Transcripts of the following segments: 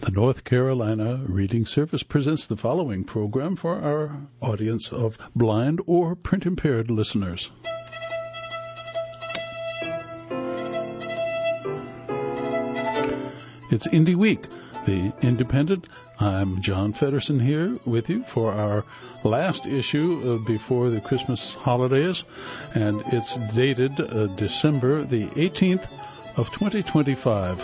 The North Carolina Reading Service presents the following program for our audience of blind or print-impaired listeners. It's Indie Week, the Independent. I'm John Feddersen here with you for our last issue before the Christmas holidays, and it's dated December the 18th of 2025.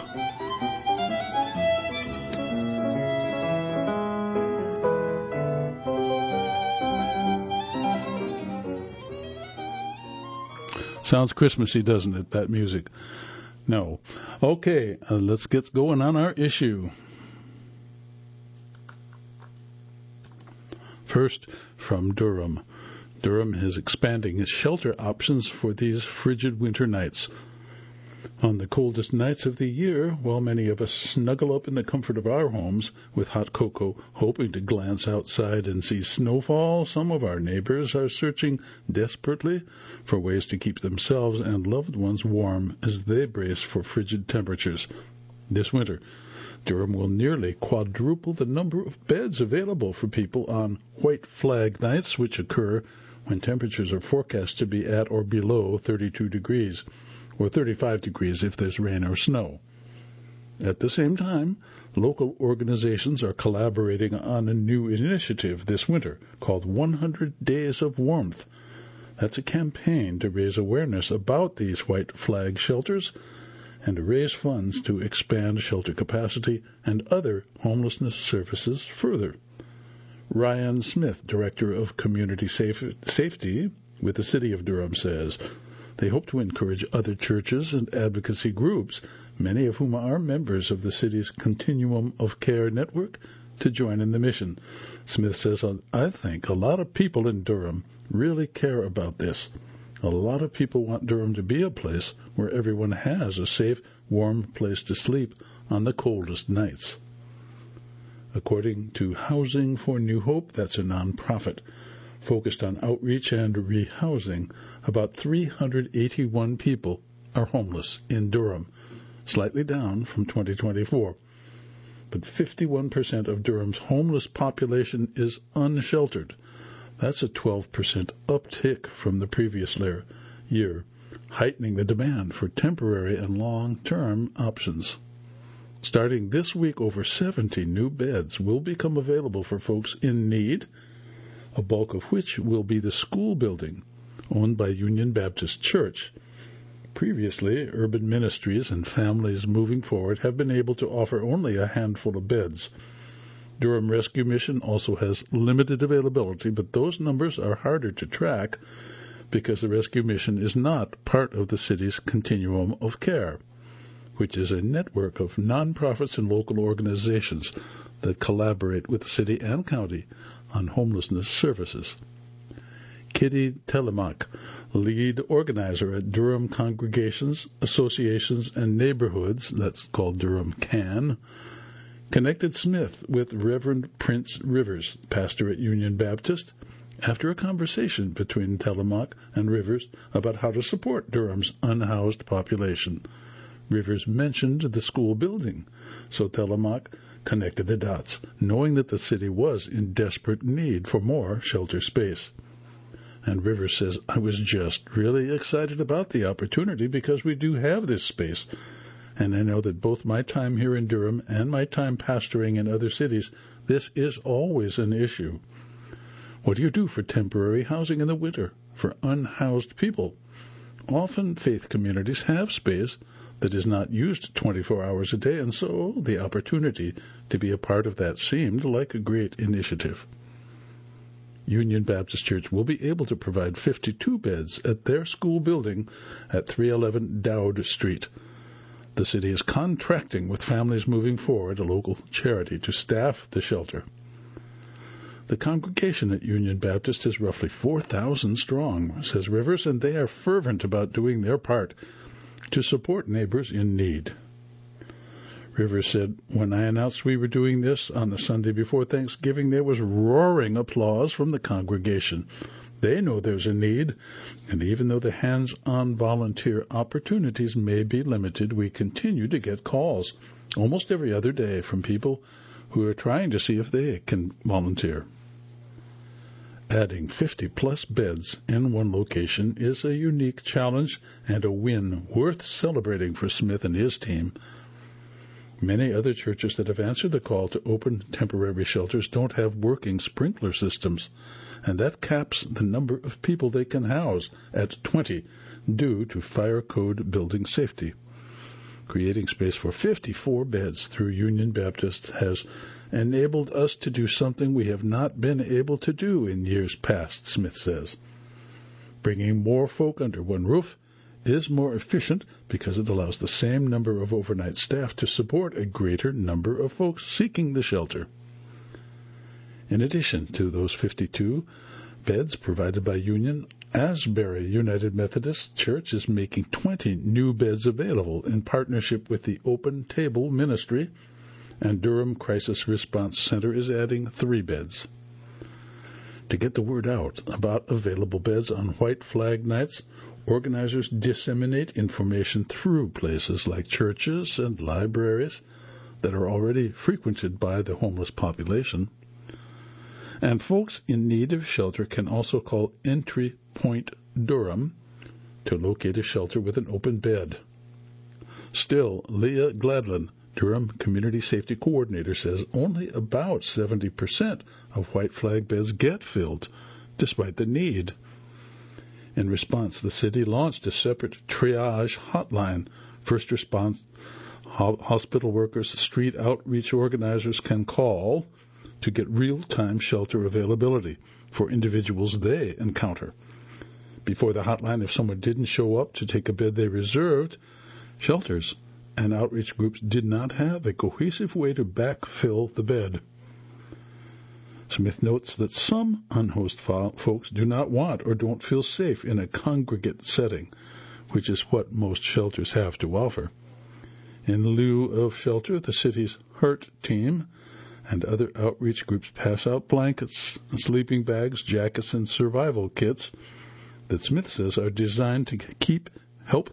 Sounds Christmassy, doesn't it, that music? No. Okay, let's get going on our issue. First, from Durham. Durham is expanding its shelter options for these frigid winter nights. On the coldest nights of the year, while many of us snuggle up in the comfort of our homes with hot cocoa, hoping to glance outside and see snowfall, some of our neighbors are searching desperately for ways to keep themselves and loved ones warm as they brace for frigid temperatures. This winter, Durham will nearly quadruple the number of beds available for people on white flag nights, which occur when temperatures are forecast to be at or below 32 degrees. Or 35 degrees if there's rain or snow. At the same time, local organizations are collaborating on a new initiative this winter called 100 Days of Warmth. That's a campaign to raise awareness about these white flag shelters and to raise funds to expand shelter capacity and other homelessness services further. Ryan Smith, Director of Community Safety with the City of Durham, says they hope to encourage other churches and advocacy groups, many of whom are members of the city's Continuum of Care network, to join in the mission. Smith says, I think a lot of people in Durham really care about this. A lot of people want Durham to be a place where everyone has a safe, warm place to sleep on the coldest nights. According to Housing for New Hope, that's a nonprofit focused on outreach and rehousing, about 381 people are homeless in Durham, slightly down from 2024. But 51% of Durham's homeless population is unsheltered. That's a 12% uptick from the previous year, heightening the demand for temporary and long-term options. Starting this week, over 70 new beds will become available for folks in need, a bulk of which will be the school building owned by Union Baptist Church. Previously, Urban Ministries and Families Moving Forward have been able to offer only a handful of beds. Durham Rescue Mission also has limited availability, but those numbers are harder to track because the Rescue Mission is not part of the city's Continuum of Care, which is a network of nonprofits and local organizations that collaborate with the city and county on homelessness services. Kitty Telemack, lead organizer at Durham Congregations, Associations, and Neighborhoods, that's called Durham CAN, connected Smith with Reverend Prince Rivers, pastor at Union Baptist, after a conversation between Telemack and Rivers about how to support Durham's unhoused population. Rivers mentioned the school building, so Telemack connected the dots, knowing that the city was in desperate need for more shelter space. And Rivers says, I was just really excited about the opportunity because we do have this space. And I know that both my time here in Durham and my time pastoring in other cities, this is always an issue. What do you do for temporary housing in the winter for unhoused people? Often faith communities have space that is not used 24 hours a day, and so the opportunity to be a part of that seemed like a great initiative. Union Baptist Church will be able to provide 52 beds at their school building at 311 Dowd Street. The city is contracting with Families Moving Forward, a local charity, to staff the shelter. The congregation at Union Baptist is roughly 4,000 strong, says Rivers, and they are fervent about doing their part to support neighbors in need. Rivers said, when I announced we were doing this on the Sunday before Thanksgiving, there was roaring applause from the congregation. They know there's a need, and even though the hands-on volunteer opportunities may be limited, we continue to get calls. almost every other day from people who are trying to see if they can volunteer. Adding 50-plus beds in one location is a unique challenge and a win worth celebrating for Smith and his team. Many other churches that have answered the call to open temporary shelters don't have working sprinkler systems, and that caps the number of people they can house at 20 due to fire code building safety. Creating space for 54 beds through Union Baptist has enabled us to do something we have not been able to do in years past, Smith says. Bringing more folk under one roof is more efficient because it allows the same number of overnight staff to support a greater number of folks seeking the shelter. In addition to those 52 beds provided by Union, Asbury United Methodist Church is making 20 new beds available in partnership with the Open Table Ministry, and Durham Crisis Response Center is adding 3 beds. To get the word out about available beds on White Flag nights, organizers disseminate information through places like churches and libraries that are already frequented by the homeless population. And folks in need of shelter can also call Entry Point Durham to locate a shelter with an open bed. Still, Leah Gladlin, Durham Community Safety Coordinator, says only about 70% of White Flag beds get filled, despite the need. In response, the city launched a separate triage hotline. First response hospital workers, street outreach organizers can call to get real-time shelter availability for individuals they encounter. Before the hotline, if someone didn't show up to take a bed they reserved, shelters and outreach groups did not have a cohesive way to backfill the bed. Smith notes that some unhoused folks do not want or don't feel safe in a congregate setting, which is what most shelters have to offer. In lieu of shelter, the city's HURT team and other outreach groups pass out blankets, sleeping bags, jackets, and survival kits that Smith says are designed to help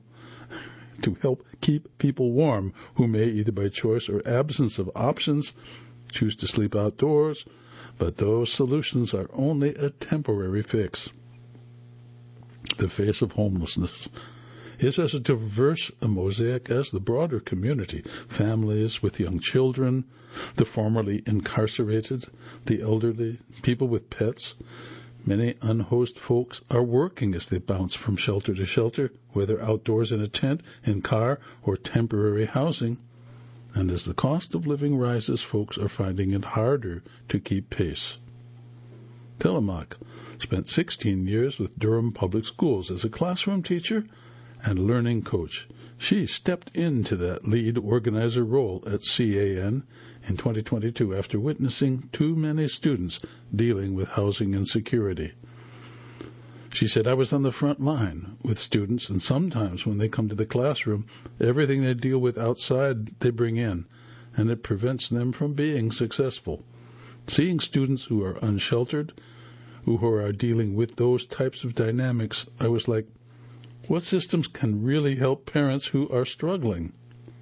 keep people warm who may, either by choice or absence of options, choose to sleep outdoors, but those solutions are only a temporary fix. The face of homelessness is as diverse a mosaic as the broader community. Families with young children, the formerly incarcerated, the elderly, people with pets. Many unhoused folks are working as they bounce from shelter to shelter, whether outdoors in a tent, in car, or temporary housing. And as the cost of living rises, folks are finding it harder to keep pace. Telemaque spent 16 years with Durham Public Schools as a classroom teacher and learning coach. She stepped into that lead organizer role at CAN in 2022 after witnessing too many students dealing with housing insecurity. She said, I was on the front line with students, and sometimes when they come to the classroom, everything they deal with outside they bring in, and it prevents them from being successful. Seeing students who are unsheltered, who are dealing with those types of dynamics, I was like, what systems can really help parents who are struggling?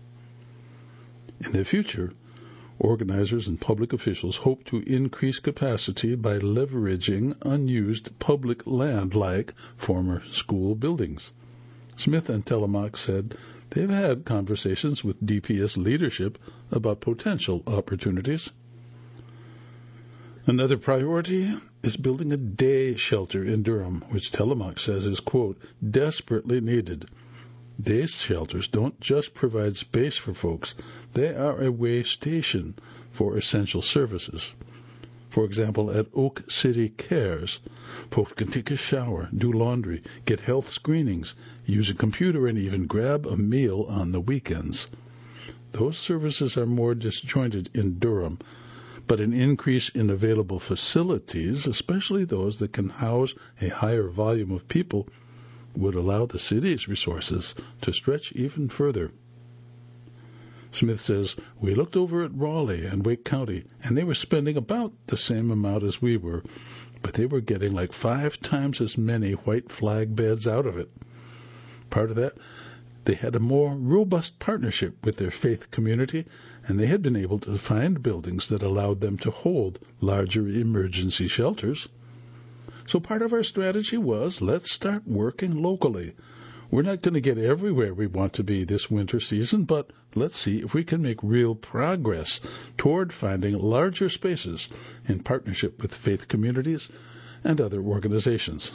In the future, organizers and public officials hope to increase capacity by leveraging unused public land like former school buildings. Smith and Telemaque said they've had conversations with DPS leadership about potential opportunities. Another priority is building a day shelter in Durham, which Telemaque says is, quote, desperately needed. Day shelters don't just provide space for folks, they are a way station for essential services. For example, at Oak City Cares, folks can take a shower, do laundry, get health screenings, use a computer, and even grab a meal on the weekends. Those services are more disjointed in Durham, but an increase in available facilities, especially those that can house a higher volume of people, would allow the city's resources to stretch even further. Smith says, we looked over at Raleigh and Wake County, and they were spending about the same amount as we were, but they were getting like 5 times as many White Flag beds out of it. Part of that they had a more robust partnership with their faith community, and they had been able to find buildings that allowed them to hold larger emergency shelters. So part of our strategy was, let's start working locally. We're not going to get everywhere we want to be this winter season, but let's see if we can make real progress toward finding larger spaces in partnership with faith communities and other organizations.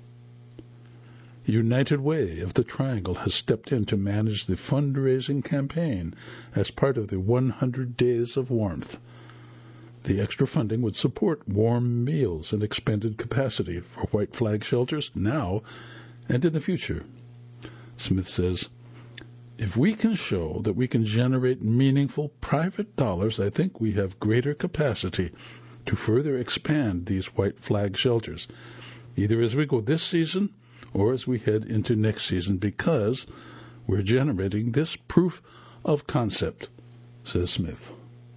United Way of the Triangle has stepped in to manage the fundraising campaign as part of the 100 Days of Warmth. The extra funding would support warm meals and expanded capacity for White Flag shelters now and in the future. Smith says, if we can show that we can generate meaningful private dollars, I think we have greater capacity to further expand these White Flag shelters, either as we go this season or as we head into next season, because we're generating this proof of concept, says Smith.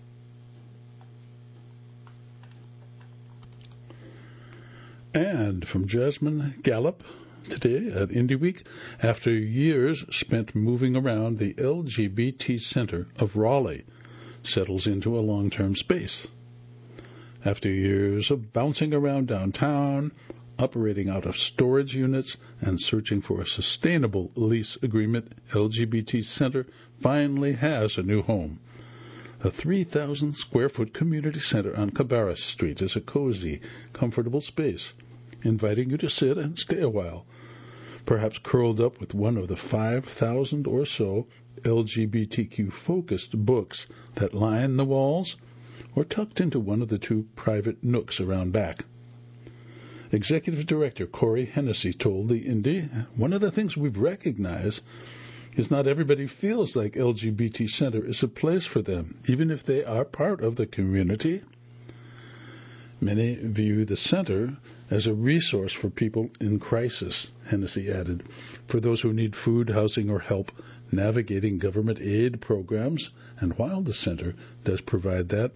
And from Jasmine Gallup today at Indie Week, after years spent moving around, the LGBT Center of Raleigh settles into a long-term space. After years of bouncing around downtown, operating out of storage units, and searching for a sustainable lease agreement, LGBT Center finally has a new home. A 3,000-square-foot community center on Cabarrus Street is a cozy, comfortable space, inviting you to sit and stay a while, perhaps curled up with one of the 5,000 or so LGBTQ-focused books that line the walls, or tucked into one of the two private nooks around back. Executive Director Corey Hennessy told the Indie, one of the things we've recognized is not everybody feels like LGBT Center is a place for them, even if they are part of the community. Many view the center as a resource for people in crisis, Hennessy added, for those who need food, housing, or help navigating government aid programs. And while the center does provide that,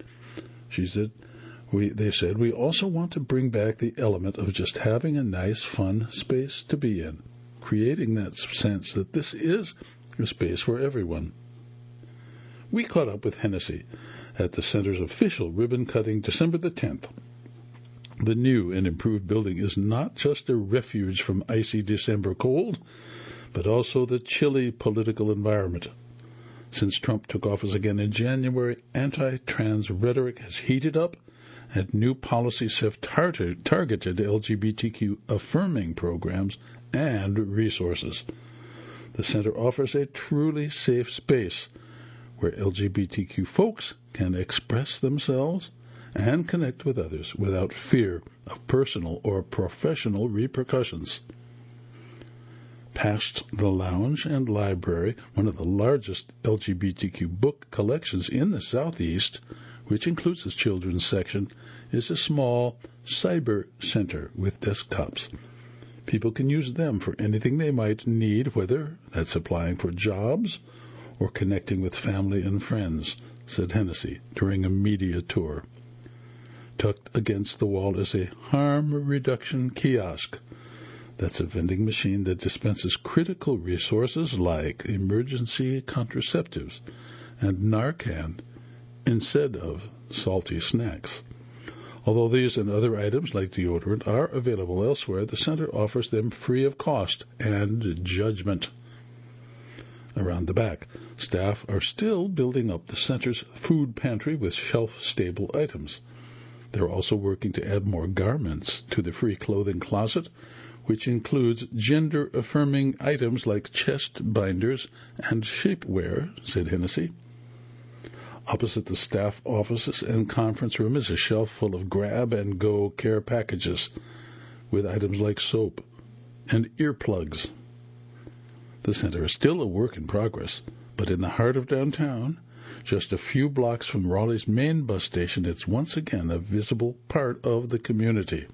they said, we also want to bring back the element of just having a nice, fun space to be in, creating that sense that this is a space for everyone. We caught up with Hennessy at the center's official ribbon cutting December the 10th. The new and improved building is not just a refuge from icy December cold, but also the chilly political environment. Since Trump took office again in January, anti-trans rhetoric has heated up, and new policies have targeted LGBTQ-affirming programs and resources. The center offers a truly safe space where LGBTQ folks can express themselves and connect with others without fear of personal or professional repercussions. Past the lounge and library, one of the largest LGBTQ book collections in the Southeast, which includes a children's section, is a small cyber center with desktops. People can use them for anything they might need, whether that's applying for jobs or connecting with family and friends, said Hennessy during a media tour. Tucked against the wall is a harm reduction kiosk. That's a vending machine that dispenses critical resources like emergency contraceptives and Narcan instead of salty snacks. Although these and other items like deodorant are available elsewhere, the center offers them free of cost and judgment. Around the back, staff are still building up the center's food pantry with shelf-stable items. They're also working to add more garments to the free clothing closet, which includes gender-affirming items like chest binders and shapewear, said Hennessy. Opposite the staff offices and conference room is a shelf full of grab-and-go care packages with items like soap and earplugs. The center is still a work in progress, but in the heart of downtown, just a few blocks from Raleigh's main bus station, it's once again a visible part of the community.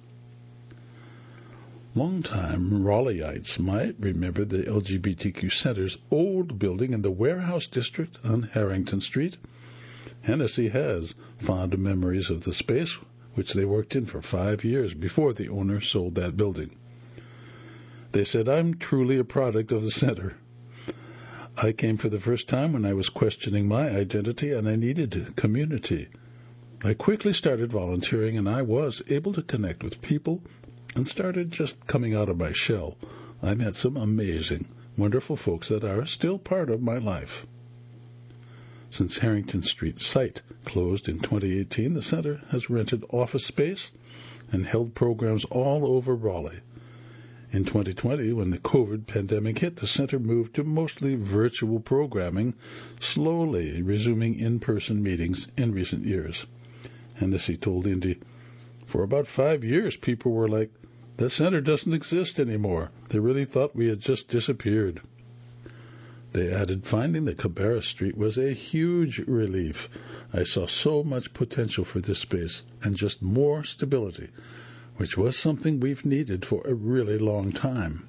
Longtime Raleigheites might remember the LGBTQ Center's old building in the Warehouse District on Harrington Street. Hennessy has fond memories of the space, which they worked in for 5 years before the owner sold that building. They said, I'm truly a product of the center. I came for the first time when I was questioning my identity and I needed community. I quickly started volunteering and I was able to connect with people and started just coming out of my shell. I met some amazing, wonderful folks that are still part of my life. Since Harrington Street site closed in 2018, the center has rented office space and held programs all over Raleigh. In 2020, when the COVID pandemic hit, the center moved to mostly virtual programming, slowly resuming in-person meetings in recent years. Hennessy told Indy, "For about 5 years, people were like, the center doesn't exist anymore. They really thought we had just disappeared." They added, "Finding the Cabarrus Street was a huge relief. I saw so much potential for this space and just more stability, which was something we've needed for a really long time."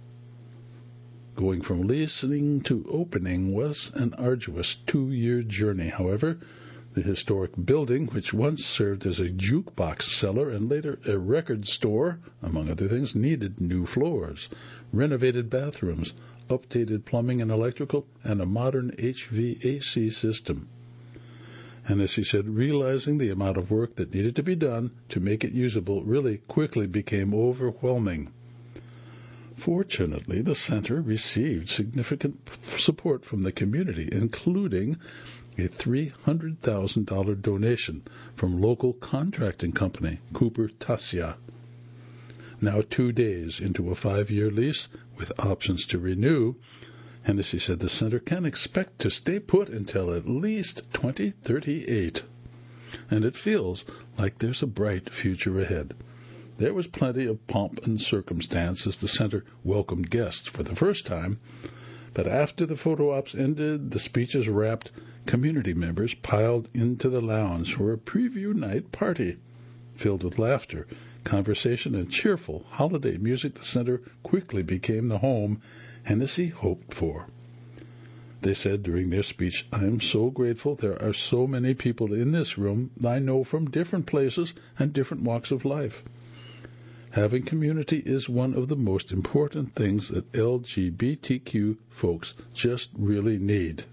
Going from leasing to opening was an arduous 2-year journey. However, the historic building, which once served as a jukebox cellar and later a record store, among other things, needed new floors, renovated bathrooms, updated plumbing and electrical, and a modern HVAC system. Hennessy said realizing the amount of work that needed to be done to make it usable really quickly became overwhelming. Fortunately, the center received significant support from the community, including a $300,000 donation from local contracting company Cooper Tassia. Now 2 days into a 5-year lease with options to renew, Hennessy said the center can expect to stay put until at least 2038. And it feels like there's a bright future ahead. There was plenty of pomp and circumstance as the center welcomed guests for the first time, but after the photo ops ended, the speeches wrapped, community members piled into the lounge for a preview night party. Filled with laughter, conversation, and cheerful holiday music, the center quickly became the home Hennessy hoped for. They said during their speech, "I am so grateful there are so many people in this room I know from different places and different walks of life. Having community is one of the most important things that LGBTQ folks just really need."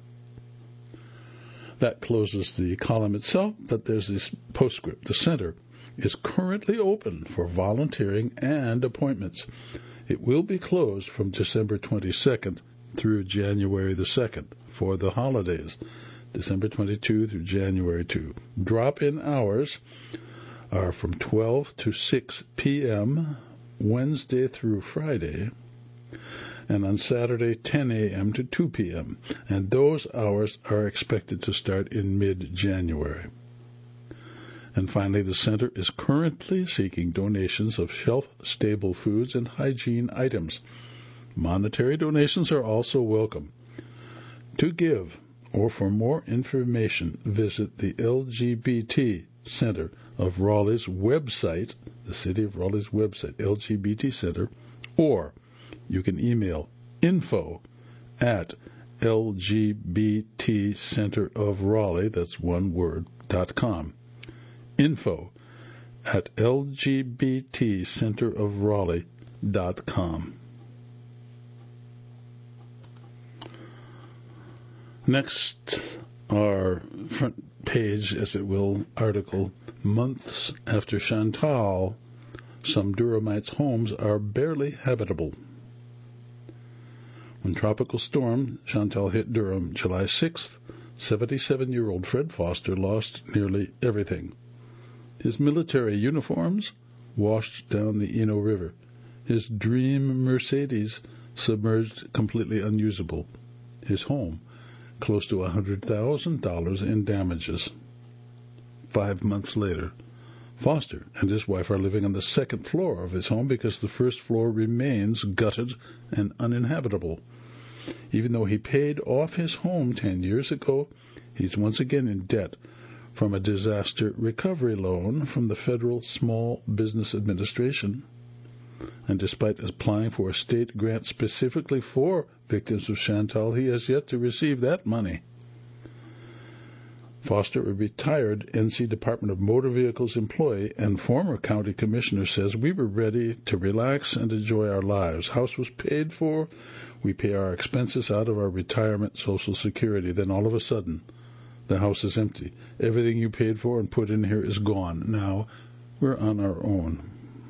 That closes the column itself, but there's this postscript. The center is currently open for volunteering and appointments. It will be closed from December 22nd through January the 2nd for the holidays, December 22 through January 2. Drop-in hours are from 12 to 6 p.m. Wednesday through Friday, and on Saturday 10 a.m. to 2 p.m., and those hours are expected to start in mid-January. And finally, the center is currently seeking donations of shelf-stable foods and hygiene items. Monetary donations are also welcome. To give or for more information, visit the LGBT Center of Raleigh's website, the City of Raleigh's website, LGBT Center, or you can email info@lgbtcenterofraleigh, that's one word, .com. info@lgbtcenterofraleigh.com. Next, our front page, as it will, article, "Months After Chantal, Some Durhamites' Homes Are Barely Habitable." When Tropical Storm Chantal hit Durham July 6th, 77-year-old Fred Foster lost nearly everything. His military uniforms washed down the Eno River. His dream Mercedes submerged, completely unusable. His home, close to $100,000 in damages. 5 months later, Foster and his wife are living on the second floor of his home because the first floor remains gutted and uninhabitable. Even though he paid off his home 10 years ago, he's once again in debt from a disaster recovery loan from the Federal Small Business Administration. And despite applying for a state grant specifically for victims of Chantal, he has yet to receive that money. Foster, a retired NC Department of Motor Vehicles employee and former county commissioner, says, "We were ready to relax and enjoy our lives. House was paid for. We pay our expenses out of our retirement Social Security. Then all of a sudden, the house is empty. Everything you paid for and put in here is gone. Now we're on our own."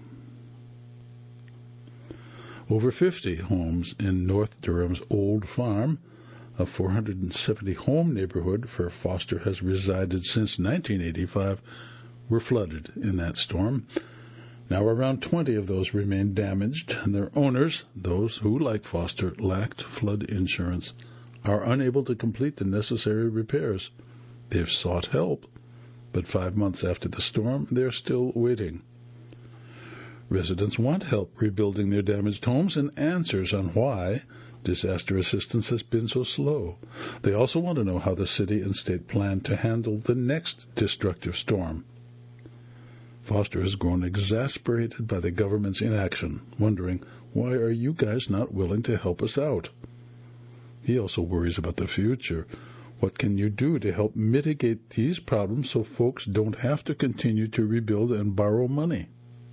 Over 50 homes in North Durham's Old Farm, a 470-home neighborhood where Foster has resided since 1985, were flooded in that storm. Now around 20 of those remain damaged, and their owners, those who, like Foster, lacked flood insurance, are unable to complete the necessary repairs. They've sought help, but 5 months after the storm, they're still waiting. Residents want help rebuilding their damaged homes and answers on why disaster assistance has been so slow. They also want to know how the city and state plan to handle the next destructive storm. Foster has grown exasperated by the government's inaction, wondering, why are you guys not willing to help us out? He also worries about the future. What can you do to help mitigate these problems so folks don't have to continue to rebuild and borrow money?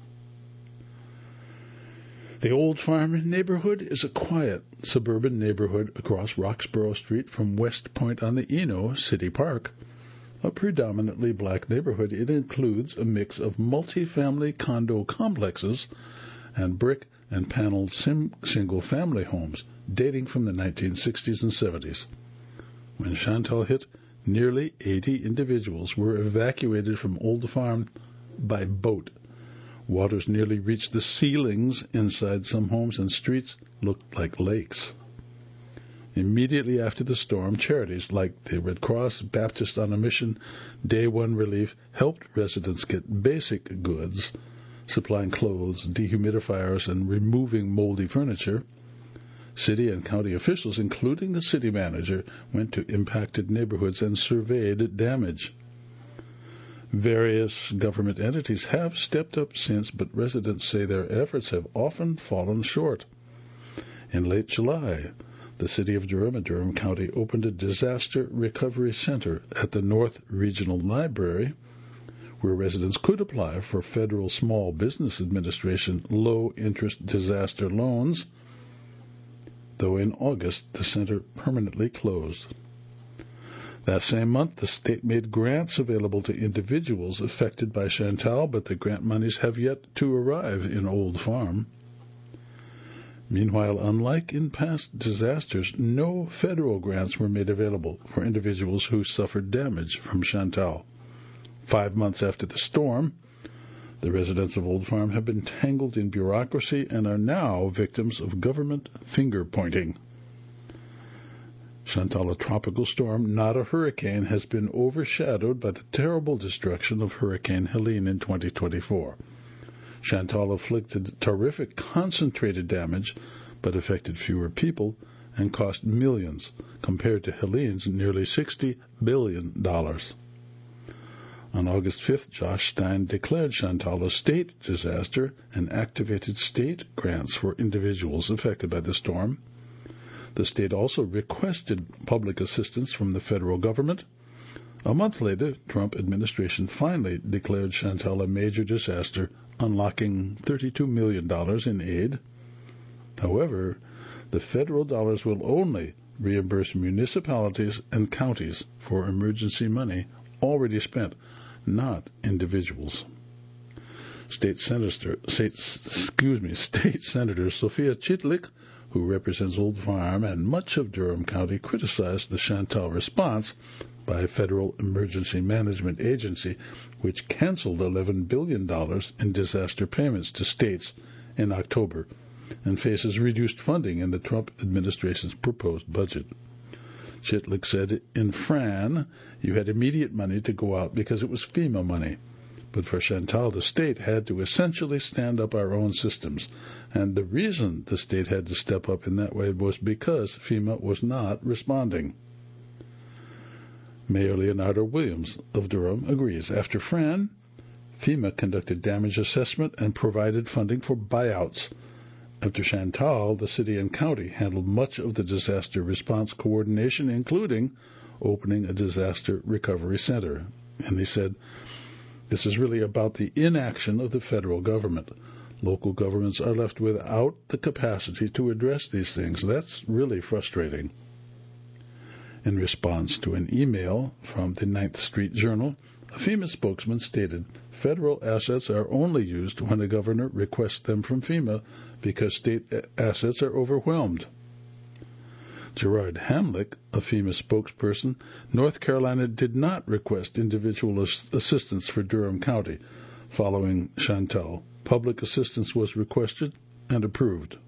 The Old Farm neighborhood is a quiet suburban neighborhood across Roxborough Street from West Point on the Eno City Park. A predominantly black neighborhood, it includes a mix of multi-family condo complexes and brick and paneled single-family homes dating from the 1960s and 70s. When Chantal hit, nearly 80 individuals were evacuated from Old Farm by boat. Waters nearly reached the ceilings inside some homes, and streets looked like lakes. Immediately after the storm, charities like the Red Cross, Baptist on a Mission, Day One Relief helped residents get basic goods, supplying clothes, dehumidifiers, and removing moldy furniture. City and county officials, including the city manager, went to impacted neighborhoods and surveyed damage. Various government entities have stepped up since, but residents say their efforts have often fallen short. In late July, the City of Durham and Durham County opened a disaster recovery center at the North Regional Library, where residents could apply for Federal Small Business Administration low-interest disaster loans, though in August the center permanently closed. That same month, the state made grants available to individuals affected by Chantal, but the grant monies have yet to arrive in Old Farm. Meanwhile, unlike in past disasters, no federal grants were made available for individuals who suffered damage from Chantal. 5 months after the storm, the residents of Old Farm have been tangled in bureaucracy and are now victims of government finger-pointing. Chantal, a tropical storm, not a hurricane, has been overshadowed by the terrible destruction of Hurricane Helene in 2024. Chantal inflicted terrific concentrated damage, but affected fewer people and cost millions, compared to Helene's nearly $60 billion. On August 5th, Josh Stein declared Chantal a state disaster and activated state grants for individuals affected by the storm. The state also requested public assistance from the federal government. A month later, Trump administration finally declared Chantal a major disaster, unlocking $32 million in aid. However, the federal dollars will only reimburse municipalities and counties for emergency money already spent, not individuals. State Senator Sophia Chitlik, who represents Old Farm and much of Durham County, criticized the Chantal response by Federal Emergency Management Agency, which canceled $11 billion in disaster payments to states in October and faces reduced funding in the Trump administration's proposed budget. Chitlik said, "In Fran, you had immediate money to go out because it was FEMA money. But for Chantal, the state had to essentially stand up our own systems. And the reason the state had to step up in that way was because FEMA was not responding." Mayor Leonardo Williams of Durham agrees. After Fran, FEMA conducted damage assessment and provided funding for buyouts. After Chantal, the city and county handled much of the disaster response coordination, including opening a disaster recovery center. And he said, this is really about the inaction of the federal government. Local governments are left without the capacity to address these things. That's really frustrating. In response to an email from the 9th Street Journal, a FEMA spokesman stated, federal assets are only used when a governor requests them from FEMA because state assets are overwhelmed. Gerard Hamlick, a FEMA spokesperson, North Carolina did not request individual assistance for Durham County. Following Chantal, public assistance was requested and approved.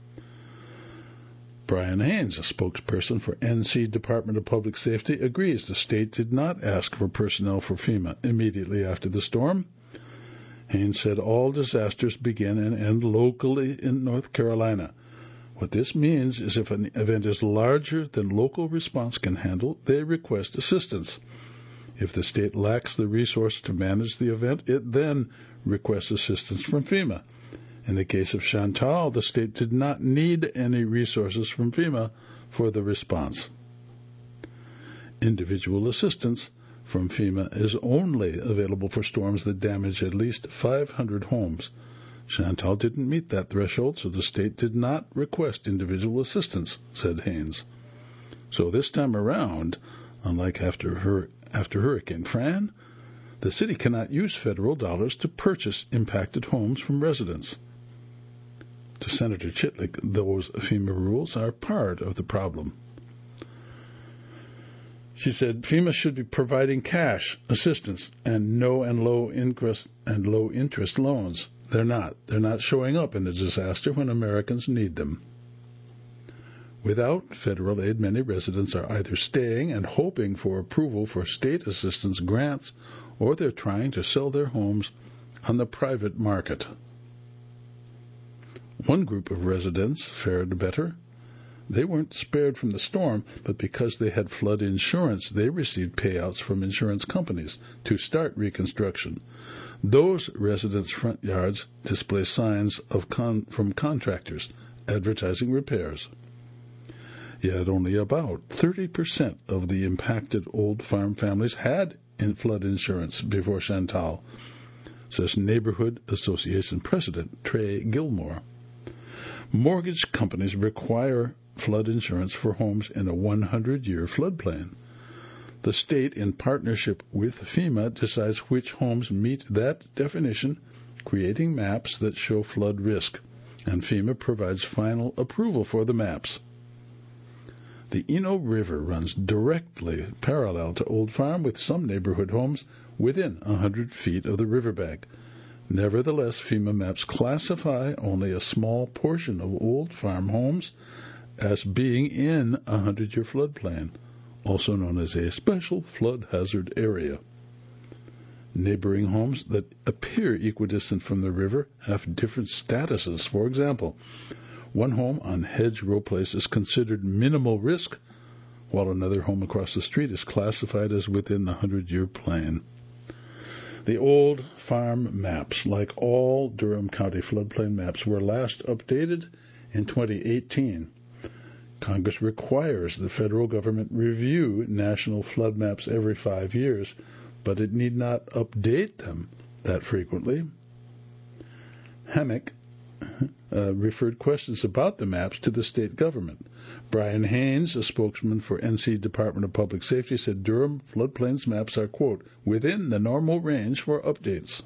Brian Haynes, a spokesperson for NC Department of Public Safety, agrees the state did not ask for personnel for FEMA immediately after the storm. Haynes said all disasters begin and end locally in North Carolina. What this means is if an event is larger than local response can handle, they request assistance. If the state lacks the resource to manage the event, it then requests assistance from FEMA. In the case of Chantal, the state did not need any resources from FEMA for the response. Individual assistance from FEMA is only available for storms that damage at least 500 homes. Chantal didn't meet that threshold, so the state did not request individual assistance, said Haynes. So this time around, unlike after Hurricane Fran, the city cannot use federal dollars to purchase impacted homes from residents. To Senator Chitlick, those FEMA rules are part of the problem. She said FEMA should be providing cash assistance and no and low interest loans. They're not. They're not showing up in a disaster when Americans need them. Without federal aid, many residents are either staying and hoping for approval for state assistance grants, or they're trying to sell their homes on the private market. One group of residents fared better. They weren't spared from the storm, but because they had flood insurance, they received payouts from insurance companies to start reconstruction. Those residents' front yards display signs from contractors advertising repairs. Yet only about 30% of the impacted old farm families had flood insurance before Chantal, says Neighborhood Association President Trey Gilmore. Mortgage companies require flood insurance for homes in a 100-year floodplain. The state, in partnership with FEMA, decides which homes meet that definition, creating maps that show flood risk, and FEMA provides final approval for the maps. The Eno River runs directly parallel to Old Farm, with some neighborhood homes within 100 feet of the riverbank. Nevertheless, FEMA maps classify only a small portion of Old Farm homes as being in a 100-year floodplain, also known as a special flood hazard area. Neighboring homes that appear equidistant from the river have different statuses. For example, one home on Hedgerow Place is considered minimal risk, while another home across the street is classified as within the 100-year plain. The Old Farm maps, like all Durham County floodplain maps, were last updated in 2018. Congress requires the federal government review national flood maps every 5 years, but it need not update them that frequently. Hammock referred questions about the maps to the state government. Brian Haynes, a spokesman for NC Department of Public Safety, said Durham floodplains maps are, quote, within the normal range for updates.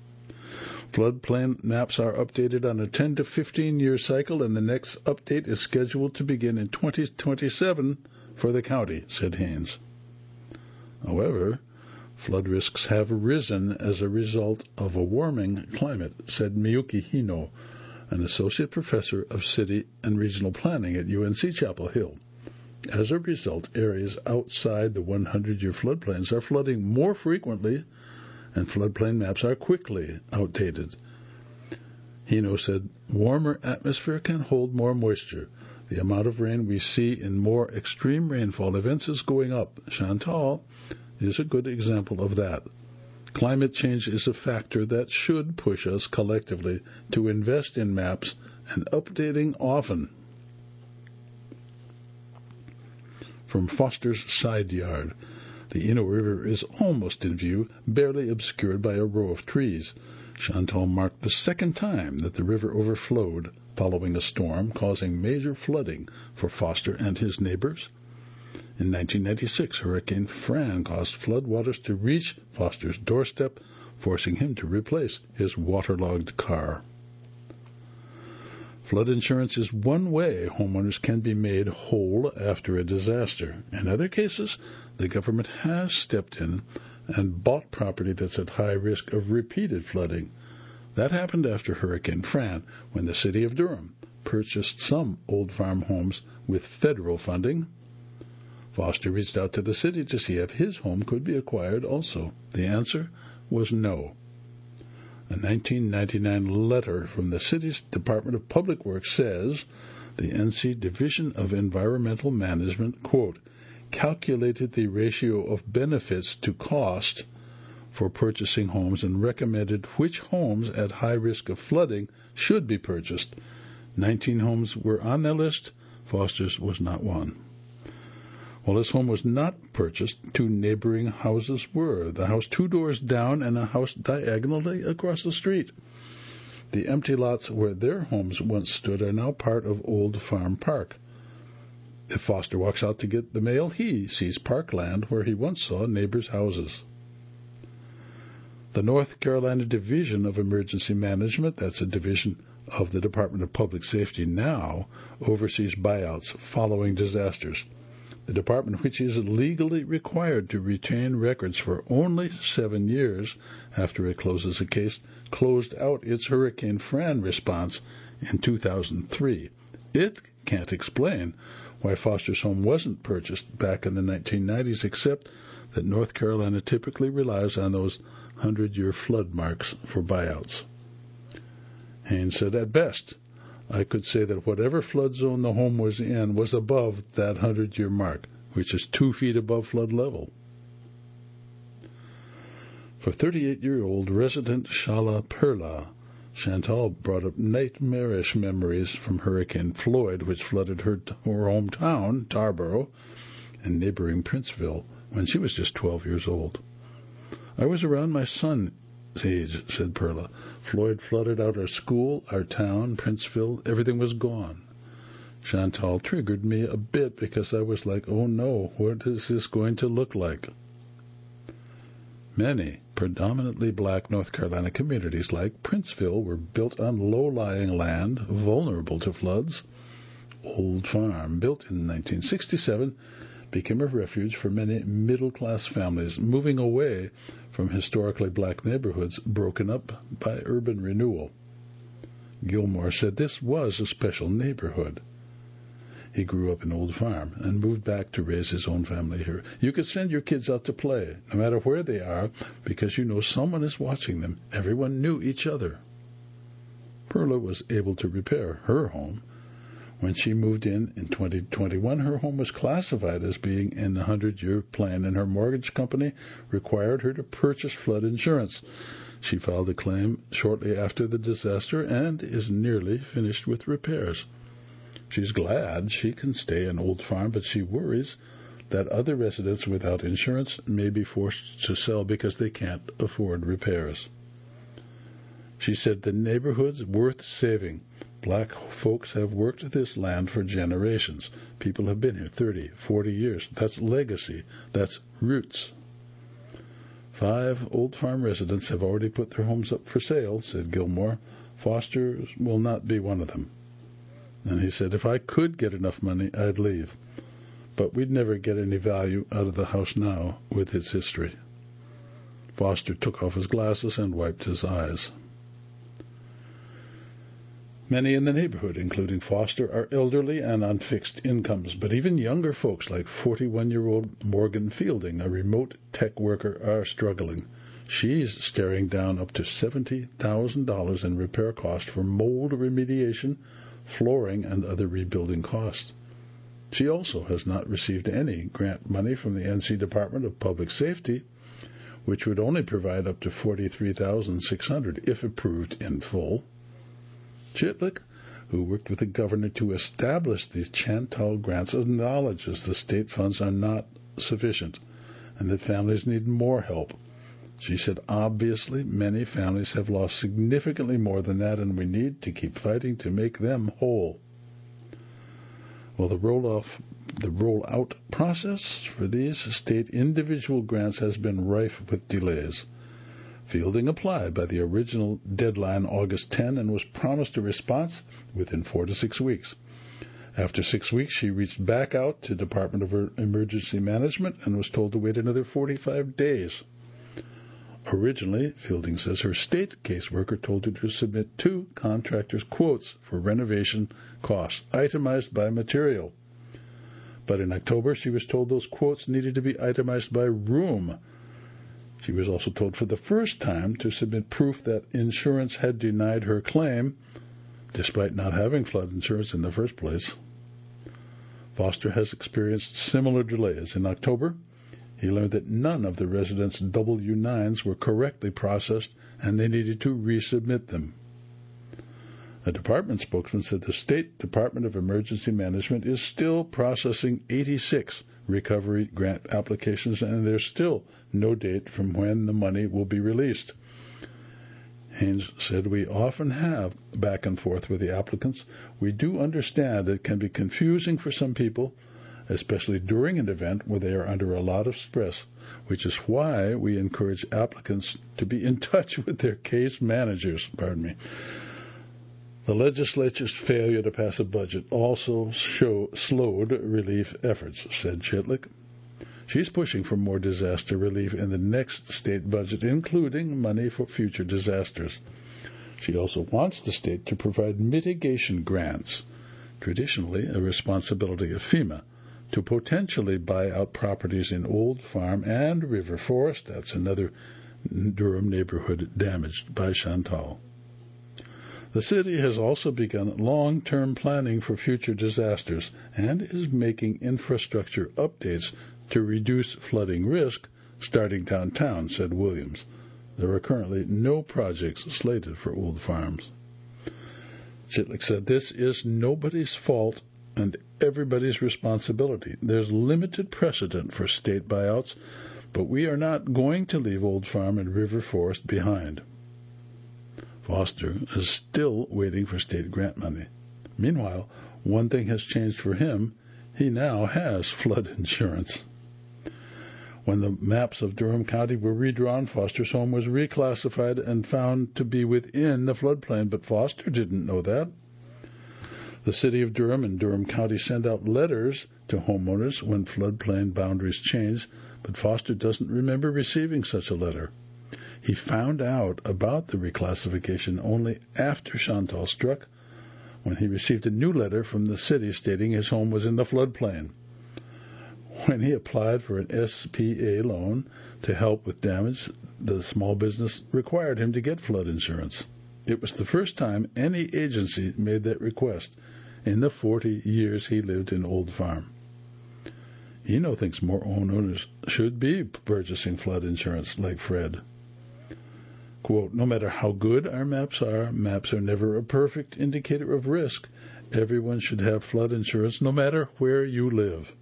Floodplain maps are updated on a 10 to 15-year cycle, and the next update is scheduled to begin in 2027 for the county, said Haynes. However, flood risks have risen as a result of a warming climate, said Miyuki Hino, an associate professor of city and regional planning at UNC Chapel Hill. As a result, areas outside the 100-year floodplains are flooding more frequently, and floodplain maps are quickly outdated. Hino said, warmer atmosphere can hold more moisture. The amount of rain we see in more extreme rainfall events is going up. Chantal is a good example of that. Climate change is a factor that should push us collectively to invest in maps and updating often. from Foster's side yard. The Eno River is almost in view, barely obscured by a row of trees. Chantal marked the second time that the river overflowed following a storm, causing major flooding for Foster and his neighbors. In 1996, Hurricane Fran caused floodwaters to reach Foster's doorstep, forcing him to replace his waterlogged car. Flood insurance is one way homeowners can be made whole after a disaster. In other cases, the government has stepped in and bought property that's at high risk of repeated flooding. That happened after Hurricane Fran, when the city of Durham purchased some old farm homes with federal funding. Foster reached out to the city to see if his home could be acquired also. The answer was no. A 1999 letter from the city's Department of Public Works says the NC Division of Environmental Management, quote, calculated the ratio of benefits to cost for purchasing homes and recommended which homes at high risk of flooding should be purchased. 19 homes were on that list. Foster's was not one. While his home was not purchased, two neighboring houses were. The house 2 doors down and a house diagonally across the street. The empty lots where their homes once stood are now part of Old Farm Park. If Foster walks out to get the mail, he sees parkland where he once saw neighbors' houses. The North Carolina Division of Emergency Management, that's a division of the Department of Public Safety now, oversees buyouts following disasters. The department, which is legally required to retain records for only 7 years after it closes a case, closed out its Hurricane Fran response in 2003. It can't explain why Foster's home wasn't purchased back in the 1990s, except that North Carolina typically relies on those 100-year flood marks for buyouts. Haynes said, at best, I could say that whatever flood zone the home was in was above that 100-year mark, which is 2 feet above flood level. For 38-year-old resident Shala Perla, Chantal brought up nightmarish memories from Hurricane Floyd, which flooded her hometown, Tarboro, and neighboring Princeville, when she was just 12 years old. I was around my son's age, said Perla. Floyd flooded out our school, our town, Princeville. Everything was gone. Chantal triggered me a bit because I was like, oh no, what is this going to look like? Many predominantly black North Carolina communities like Princeville were built on low-lying land, vulnerable to floods. Old Farm, built in 1967, became a refuge for many middle-class families moving away from historically black neighborhoods broken up by urban renewal. Gilmore said this was a special neighborhood. He grew up in Old Farm and moved back to raise his own family here. You could send your kids out to play, no matter where they are, because you know someone is watching them. Everyone knew each other. Perla was able to repair her home. When she moved in 2021, her home was classified as being in the 100-year plan, and her mortgage company required her to purchase flood insurance. She filed a claim shortly after the disaster and is nearly finished with repairs. She's glad she can stay in Old Farm, but she worries that other residents without insurance may be forced to sell because they can't afford repairs. She said the neighborhood's worth saving. Black folks have worked this land for generations. People have been here 30, 40 years. That's legacy. That's roots. 5 Old Farm residents have already put their homes up for sale, said Gilmore. Foster will not be one of them. And he said, if I could get enough money, I'd leave. But we'd never get any value out of the house now with its history. Foster took off his glasses and wiped his eyes. Many in the neighborhood, including Foster, are elderly and on fixed incomes, but even younger folks like 41-year-old Morgan Fielding, a remote tech worker, are struggling. She's staring down up to $70,000 in repair costs for mold remediation, flooring, and other rebuilding costs. She also has not received any grant money from the NC Department of Public Safety, which would only provide up to $43,600 if approved in full. Chitlick, who worked with the governor to establish these Chantal grants, acknowledges the state funds are not sufficient and that families need more help. She said, obviously, many families have lost significantly more than that, and we need to keep fighting to make them whole. Well, the rollout process for these state individual grants has been rife with delays. Fielding applied by the original deadline August 10 and was promised a response within 4 to 6 weeks. After 6 weeks, she reached back out to Department of Emergency Management and was told to wait another 45 days. Originally, Fielding says her state caseworker told her to submit 2 contractors' quotes for renovation costs, itemized by material. But in October, she was told those quotes needed to be itemized by room. She was also told for the first time to submit proof that insurance had denied her claim, despite not having flood insurance in the first place. Foster has experienced similar delays. In October, he learned that none of the residents' W-9s were correctly processed and they needed to resubmit them. A department spokesman said the State Department of Emergency Management is still processing 86 recovery grant applications, and there's still no date from when the money will be released. Haynes said, we often have back and forth with the applicants. We do understand it can be confusing for some people, especially during an event where they are under a lot of stress, which is why we encourage applicants to be in touch with their case managers. The legislature's failure to pass a budget also slowed relief efforts, said Chitlick. She's pushing for more disaster relief in the next state budget, including money for future disasters. She also wants the state to provide mitigation grants, traditionally a responsibility of FEMA, to potentially buy out properties in Old Farm and River Forest. That's another Durham neighborhood damaged by Chantal. The city has also begun long-term planning for future disasters and is making infrastructure updates to reduce flooding risk, starting downtown, said Williams. There are currently no projects slated for Old Farms. Chitlick said, this is nobody's fault and everybody's responsibility. There's limited precedent for state buyouts, but we are not going to leave Old Farm and River Forest behind. Foster is still waiting for state grant money. Meanwhile, one thing has changed for him. He now has flood insurance. When the maps of Durham County were redrawn, Foster's home was reclassified and found to be within the floodplain, but Foster didn't know that. The city of Durham and Durham County send out letters to homeowners when floodplain boundaries change, but Foster doesn't remember receiving such a letter. He found out about the reclassification only after Chantal struck, when he received a new letter from the city stating his home was in the floodplain. When he applied for an SBA loan to help with damage, the small business required him to get flood insurance. It was the first time any agency made that request in the 40 years he lived in Old Farm. Eno thinks more homeowners should be purchasing flood insurance like Fred. Quote, no matter how good our maps are never a perfect indicator of risk. Everyone should have flood insurance no matter where you live.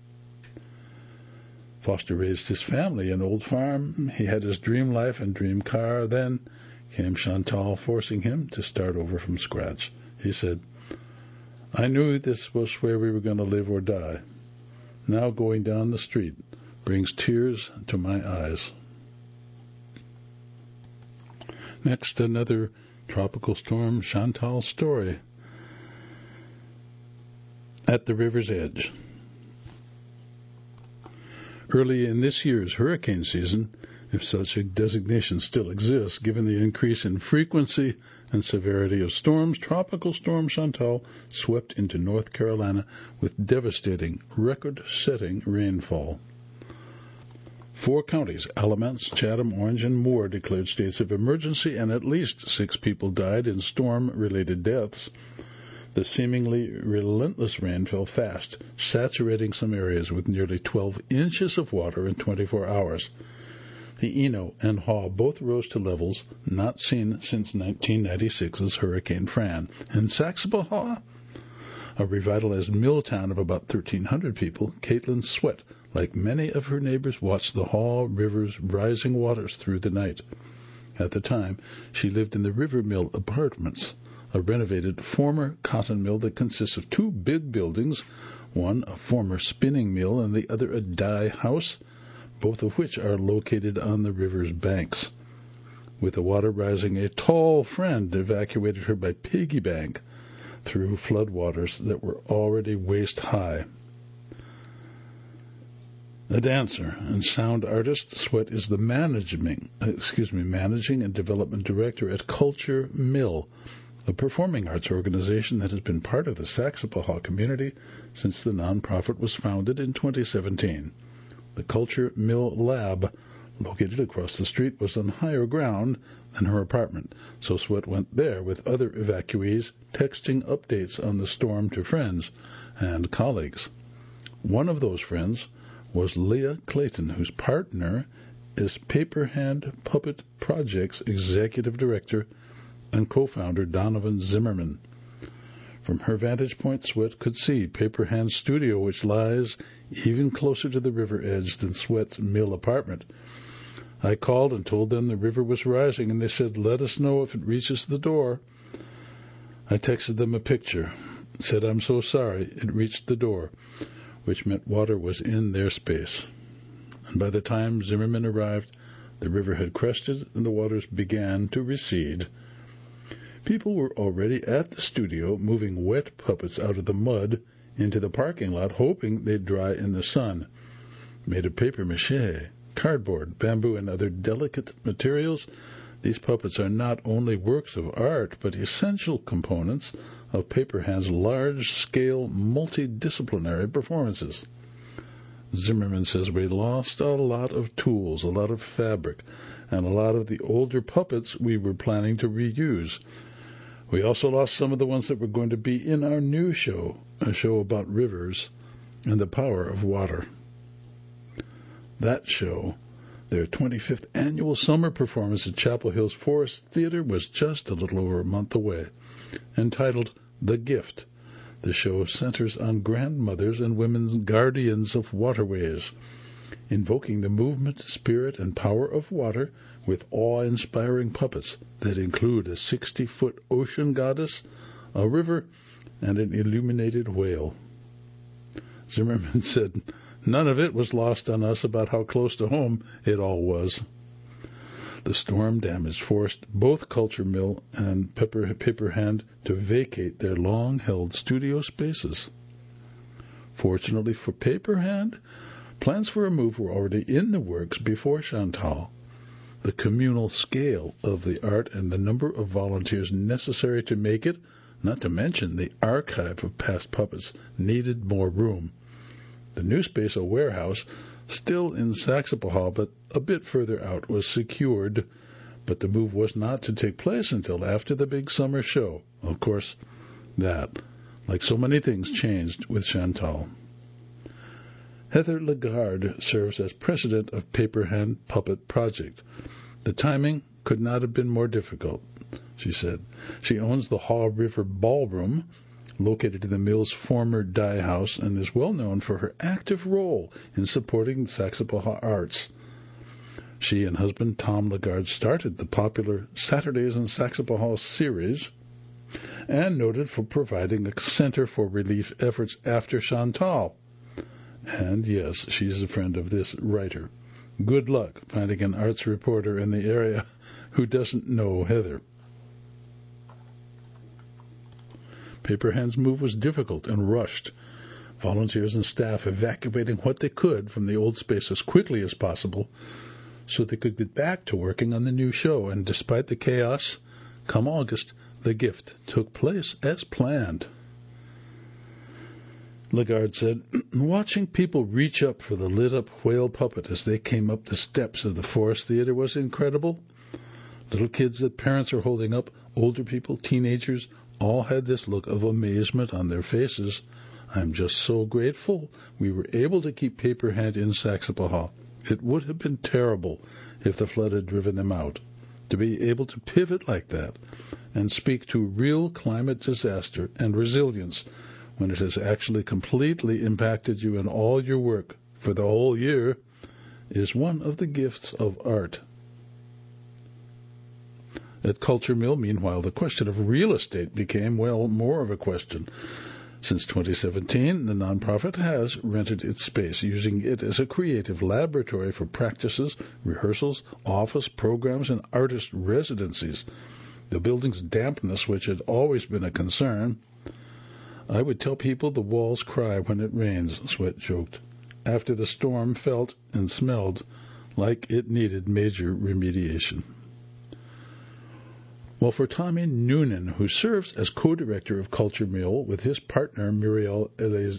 Foster raised his family in Old Farm. He had his dream life and dream car. Then came Chantal, forcing him to start over from scratch. He said, I knew this was where we were going to live or die. Now going down the street brings tears to my eyes. Next, another tropical storm Chantal story. At the river's edge. Early in this year's hurricane season, if such a designation still exists, given the increase in frequency and severity of storms, Tropical Storm Chantal swept into North Carolina with devastating, record-setting rainfall. 4 counties, Alamance, Chatham, Orange, and Moore, declared states of emergency, and at least 6 people died in storm-related deaths. The seemingly relentless rain fell fast, saturating some areas with nearly 12 inches of water in 24 hours. The Eno and Haw both rose to levels not seen since 1996's Hurricane Fran, and Saxapahaw A revitalized mill town of about 1,300 people, Caitlin Sweat, like many of her neighbors, watched the Haw River's rising waters through the night. At the time, she lived in the River Mill Apartments, a renovated former cotton mill that consists of two big buildings, one a former spinning mill and the other a dye house, both of which are located on the river's banks. With the water rising, a tall friend evacuated her by piggy bank through floodwaters that were already waist-high. A dancer and sound artist, Sweat is the managing and development director at Culture Mill, a performing arts organization that has been part of the Saxapahaw community since the nonprofit was founded in 2017. The Culture Mill Lab, located across the street, was on higher ground than her apartment, so Sweat went there with other evacuees, texting updates on the storm to friends and colleagues. One of those friends was Leah Clayton, whose partner is Paper Hand Puppet Project's executive director and co-founder Donovan Zimmerman. From her vantage point, Sweat could see Paper Hand's studio, which lies even closer to the river edge than Sweat's mill apartment. I called and told them the river was rising, and they said, "Let us know if it reaches the door." I texted them a picture, said, "I'm so sorry, it reached the door," which meant water was in their space. And by the time Zimmerman arrived, the river had crested and the waters began to recede. People were already at the studio moving wet puppets out of the mud into the parking lot, hoping they'd dry in the sun. Made of papier-mâché, cardboard, bamboo, and other delicate materials, these puppets are not only works of art, but essential components of Paper Hand's large-scale, multidisciplinary performances. Zimmerman says we lost a lot of tools, a lot of fabric, and a lot of the older puppets we were planning to reuse. We also lost some of the ones that were going to be in our new show, a show about rivers and the power of water. That show, their 25th annual summer performance at Chapel Hill's Forest Theater, was just a little over a month away. Entitled The Gift, the show centers on grandmothers and women's guardians of waterways, invoking the movement, spirit, and power of water with awe-inspiring puppets that include a 60-foot ocean goddess, a river, and an illuminated whale. Zimmerman said, "None of it was lost on us about how close to home it all was." The storm damage forced both Culture Mill and Paper Hand to vacate their long-held studio spaces. Fortunately for Paper Hand, plans for a move were already in the works before Chantal. The communal scale of the art and the number of volunteers necessary to make it, not to mention the archive of past puppets, needed more room. The new space, a warehouse, still in Saxapahaw but a bit further out, was secured, but the move was not to take place until after the big summer show. Of course, that, like so many things, changed with Chantal. Heather Lagarde serves as president of Paper Hand Puppet Project. The timing could not have been more difficult, she said. She owns the Haw River Ballroom, located in the mill's former dye house, and is well known for her active role in supporting Saxapahaw arts. She and husband Tom Lagarde started the popular Saturdays in Saxapahaw series and noted for providing a center for relief efforts after Chantal. And yes, she's a friend of this writer. Good luck finding an arts reporter in the area who doesn't know Heather. Paper Hand's move was difficult and rushed. Volunteers and staff evacuating what they could from the old space as quickly as possible so they could get back to working on the new show. And despite the chaos, come August, the gift took place as planned. Lagarde said, "Watching people reach up for the lit-up whale puppet as they came up the steps of the Forest Theater was incredible. Little kids that parents are holding up, older people, teenagers, all had this look of amazement on their faces. I'm just so grateful we were able to keep Paper Hand in Saxapahaw. It would have been terrible if the flood had driven them out. To be able to pivot like that and speak to real climate disaster and resilience when it has actually completely impacted you in all your work for the whole year, is one of the gifts of art. At Culture Mill, meanwhile, the question of real estate became, more of a question. Since 2017, the nonprofit has rented its space, using it as a creative laboratory for practices, rehearsals, office programs, and artist residencies. The building's dampness, which had always been a concern. "I would tell people the walls cry when it rains," Sweat joked, after the storm felt and smelled like it needed major remediation. Well, for Tommy Noonan, who serves as co-director of Culture Mill with his partner Muriel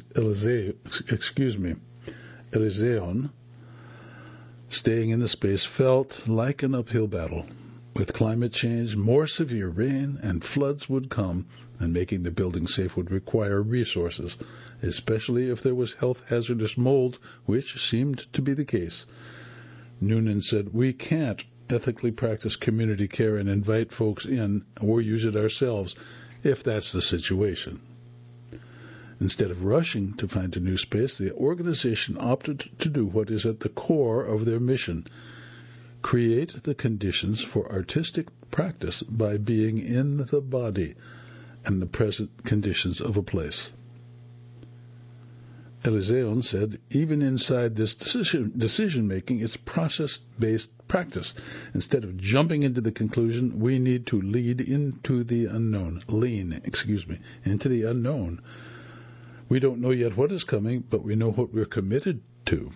Eliseon, staying in the space felt like an uphill battle. With climate change, more severe rain and floods would come, and making the building safe would require resources, especially if there was health hazardous mold, which seemed to be the case. Noonan said, "We can't ethically practice community care and invite folks in or use it ourselves if that's the situation." Instead of rushing to find a new space, the organization opted to do what is at the core of their mission: create the conditions for artistic practice by being in the body and the present conditions of a place. Eliseon said, "Even inside this decision-making, it's process-based practice. Instead of jumping into the conclusion, we need to lean into the unknown. We don't know yet what is coming, but we know what we're committed to."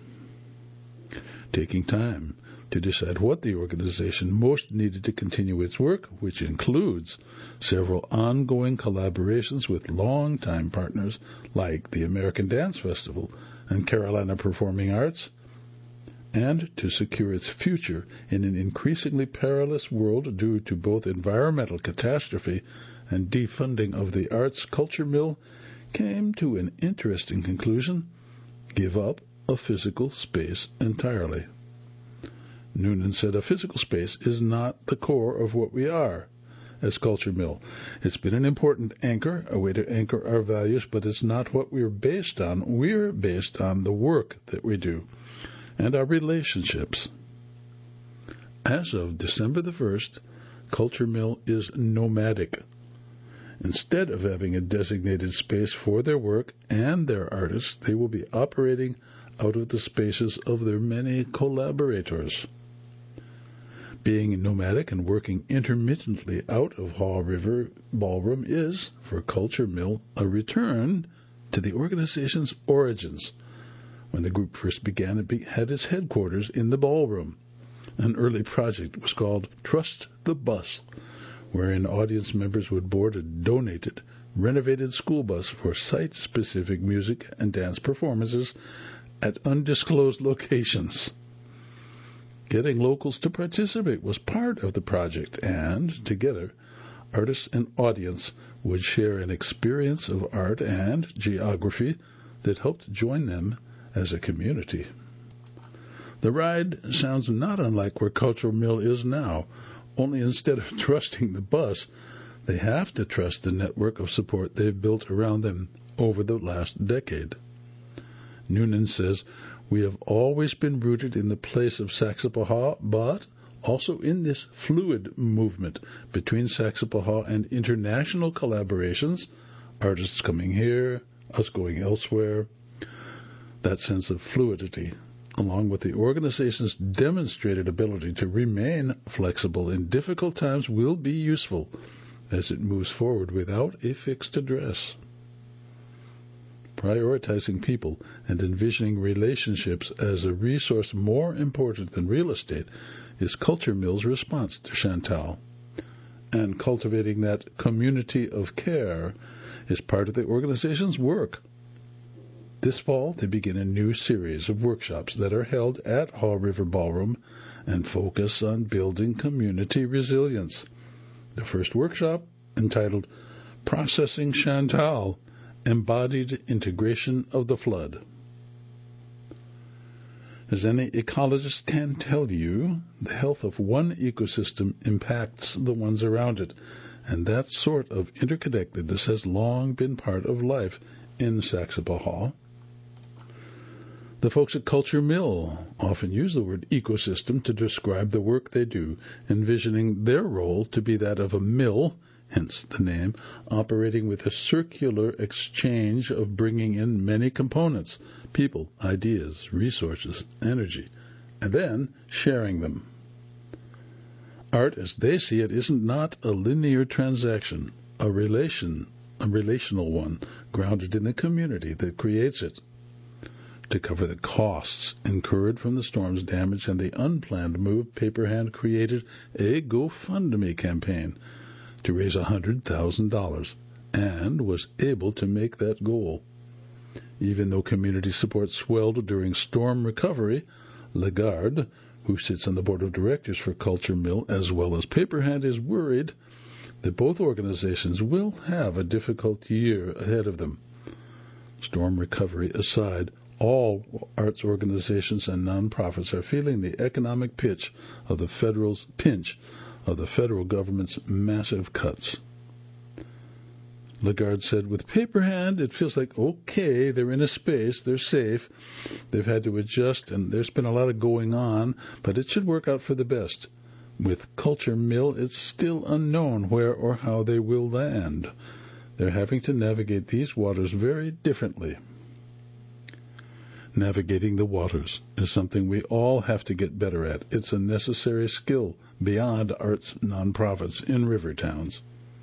Taking time to decide what the organization most needed to continue its work, which includes several ongoing collaborations with longtime partners like the American Dance Festival and Carolina Performing Arts, and to secure its future in an increasingly perilous world due to both environmental catastrophe and defunding of the arts, Culture Mill came to an interesting conclusion: give up a physical space entirely. Noonan said, "A physical space is not the core of what we are as Culture Mill. It's been an important anchor, a way to anchor our values, but it's not what we're based on. We're based on the work that we do and our relationships." As of December the 1st, Culture Mill is nomadic. Instead of having a designated space for their work and their artists, they will be operating out of the spaces of their many collaborators. Being nomadic and working intermittently out of Haw River Ballroom is, for Culture Mill, a return to the organization's origins. When the group first began, it had its headquarters in the ballroom. An early project was called Trust the Bus, wherein audience members would board a donated, renovated school bus for site-specific music and dance performances at undisclosed locations. Getting locals to participate was part of the project, and together, artists and audience would share an experience of art and geography that helped join them as a community. The ride sounds not unlike where Culture Mill is now, only instead of trusting the bus, they have to trust the network of support they've built around them over the last decade. Noonan says, "We have always been rooted in the place of Saxapahaw, but also in this fluid movement between Saxapahaw and international collaborations, artists coming here, us going elsewhere. That sense of fluidity, along with the organization's demonstrated ability to remain flexible in difficult times, will be useful as it moves forward without a fixed address." Prioritizing people and envisioning relationships as a resource more important than real estate is Culture Mill's response to Chantal. And cultivating that community of care is part of the organization's work. This fall, they begin a new series of workshops that are held at Haw River Ballroom and focus on building community resilience. The first workshop, entitled Processing Chantal, Embodied Integration of the Flood. As any ecologist can tell you, the health of one ecosystem impacts the ones around it, and that sort of interconnectedness has long been part of life in Saxaba Hall. The folks at Culture Mill often use the word ecosystem to describe the work they do, envisioning their role to be that of a mill, hence the name, operating with a circular exchange of bringing in many components, people, ideas, resources, energy, and then sharing them. Art, as they see it, is not a linear transaction, a relational one, grounded in the community that creates it. To cover the costs incurred from the storm's damage and the unplanned move, Paperhand created a GoFundMe campaign to raise $100,000 and was able to make that goal. Even though community support swelled during storm recovery, Lagarde, who sits on the board of directors for Culture Mill as well as Paperhand, is worried that both organizations will have a difficult year ahead of them. Storm recovery aside, all arts organizations and nonprofits are feeling the economic pinch of the federal government's massive cuts. Lagarde said, with Paperhand, it feels like, okay, they're in a space, they're safe, they've had to adjust, and there's been a lot of going on, but it should work out for the best. With Culture Mill, it's still unknown where or how they will land. They're having to navigate these waters very differently. Navigating the waters is something we all have to get better at. It's a necessary skill beyond arts nonprofits in river towns.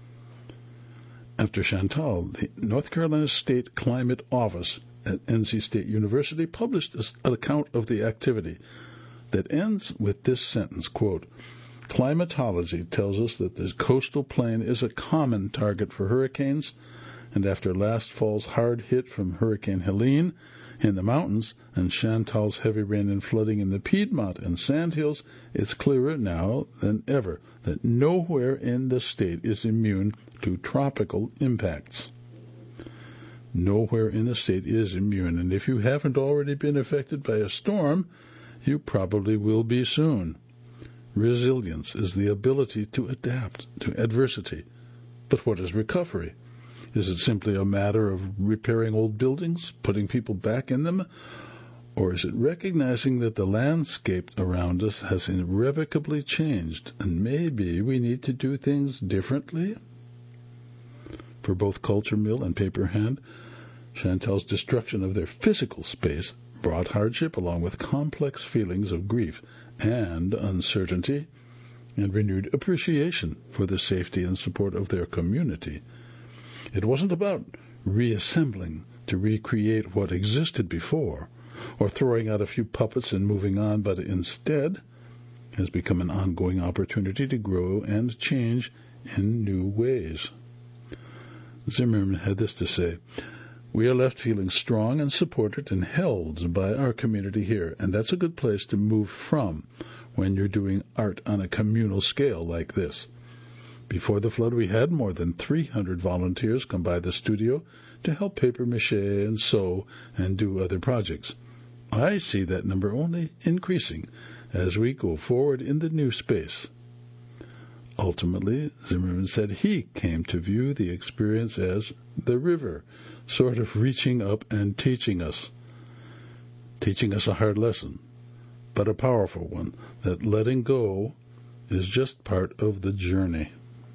After Chantal, the North Carolina State Climate Office at NC State University published an account of the activity that ends with this sentence, quote, climatology tells us that the coastal plain is a common target for hurricanes, and after last fall's hard hit from Hurricane Helene in the mountains and Chantal's heavy rain and flooding in the Piedmont and Sandhills, it's clearer now than ever that nowhere in the state is immune to tropical impacts. Nowhere in the state is immune, and if you haven't already been affected by a storm, you probably will be soon. Resilience is the ability to adapt to adversity. But what is recovery? Is it simply a matter of repairing old buildings, putting people back in them? Or is it recognizing that the landscape around us has irrevocably changed and maybe we need to do things differently? For both Culture Mill and Paperhand, Chantal's destruction of their physical space brought hardship along with complex feelings of grief and uncertainty and renewed appreciation for the safety and support of their community. It wasn't about reassembling to recreate what existed before or throwing out a few puppets and moving on, but instead has become an ongoing opportunity to grow and change in new ways. Zimmerman had this to say, we are left feeling strong and supported and held by our community here, and that's a good place to move from when you're doing art on a communal scale like this. Before the flood, we had more than 300 volunteers come by the studio to help paper mache and sew and do other projects. I see that number only increasing as we go forward in the new space. Ultimately, Zimmerman said he came to view the experience as the river, sort of reaching up and teaching us a hard lesson, but a powerful one, that letting go is just part of the journey.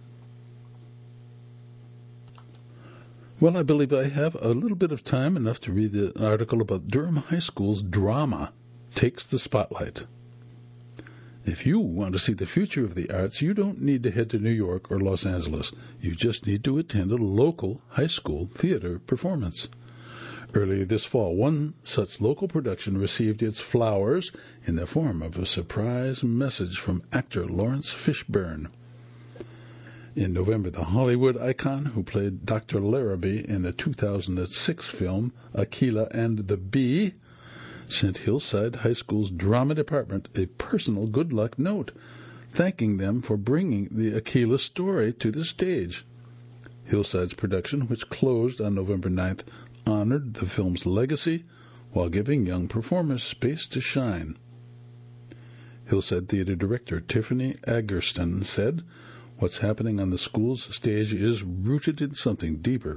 Well, I believe I have a little bit of time, enough to read the article about Durham High School's drama takes the spotlight. If you want to see the future of the arts, you don't need to head to New York or Los Angeles. You just need to attend a local high school theater performance. Earlier this fall, one such local production received its flowers in the form of a surprise message from actor Lawrence Fishburne. In November, the Hollywood icon who played Dr. Larrabee in the 2006 film Akeelah and the Bee sent Hillside High School's drama department a personal good luck note, thanking them for bringing the Akeelah story to the stage. Hillside's production, which closed on November 9th, honored the film's legacy while giving young performers space to shine. Hillside Theater Director Tiffany Agerston said, what's happening on the school's stage is rooted in something deeper,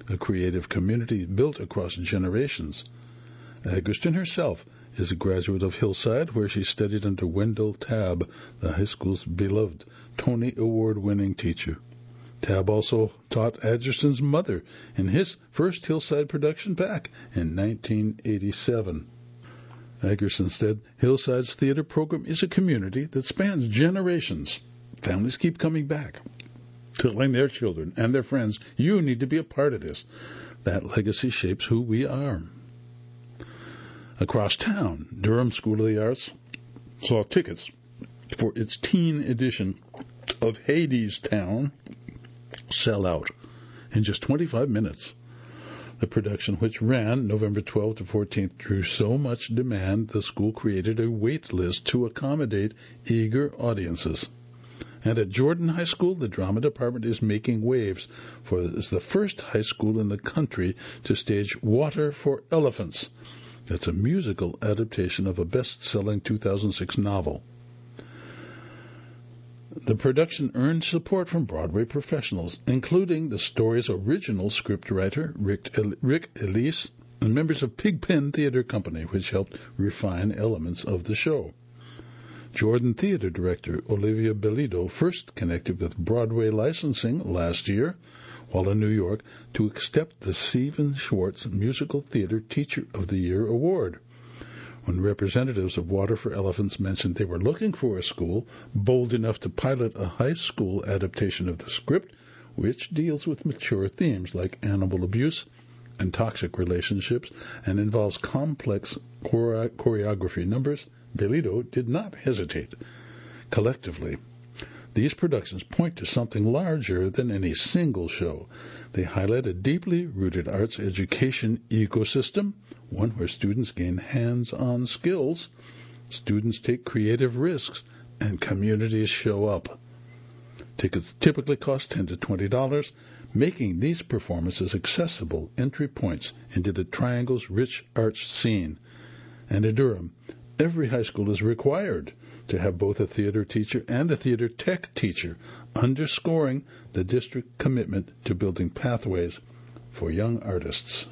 a creative community built across generations. Eggleston herself is a graduate of Hillside, where she studied under Wendell Tabb, the high school's beloved Tony Award-winning teacher. Tabb also taught Eggleston's mother in his first Hillside production back in 1987. Eggleston said, Hillside's theater program is a community that spans generations. Families keep coming back, telling their children and their friends, you need to be a part of this. That legacy shapes who we are. Across town, Durham School of the Arts saw tickets for its teen edition of Hadestown sell out in just 25 minutes. The production, which ran November 12th to 14th, drew so much demand the school created a wait list to accommodate eager audiences. And at Jordan High School, the drama department is making waves, for it's the first high school in the country to stage Water for Elephants. That's a musical adaptation of a best-selling 2006 novel. The production earned support from Broadway professionals, including the story's original scriptwriter, Rick Elise, and members of Pigpen Theater Company, which helped refine elements of the show. Jordan Theater director Olivia Bellido first connected with Broadway licensing last year, while in New York, to accept the Stephen Schwartz Musical Theater Teacher of the Year award. When representatives of Water for Elephants mentioned they were looking for a school bold enough to pilot a high school adaptation of the script, which deals with mature themes like animal abuse and toxic relationships and involves complex choreography numbers, Bellido did not hesitate. Collectively, these productions point to something larger than any single show. They highlight a deeply rooted arts education ecosystem, one where students gain hands-on skills, students take creative risks, and communities show up. Tickets typically cost $10 to $20, making these performances accessible entry points into the Triangle's rich arts scene. And in Durham, every high school is required to have both a theater teacher and a theater tech teacher, underscoring the district commitment to building pathways for young artists.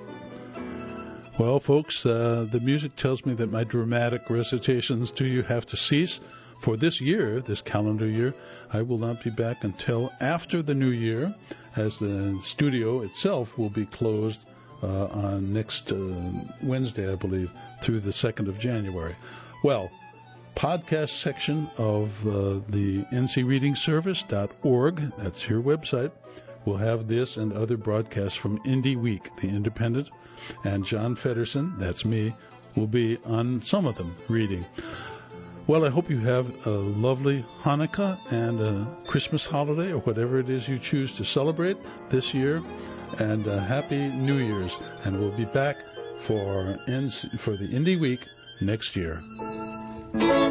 Well, folks, the music tells me that my dramatic recitations to you have to cease. For this year, this calendar year, I will not be back until after the new year, as the studio itself will be closed on next Wednesday, I believe, through the 2nd of January. Well, podcast section of the ncreadingservice.org, that's your website, will have this and other broadcasts from Indie Week, the Independent, and John Feddersen, that's me, will be on some of them reading. Well, I hope you have a lovely Hanukkah and a Christmas holiday, or whatever it is you choose to celebrate this year, and Happy New Year's, and we'll be back for the Indie Week next year.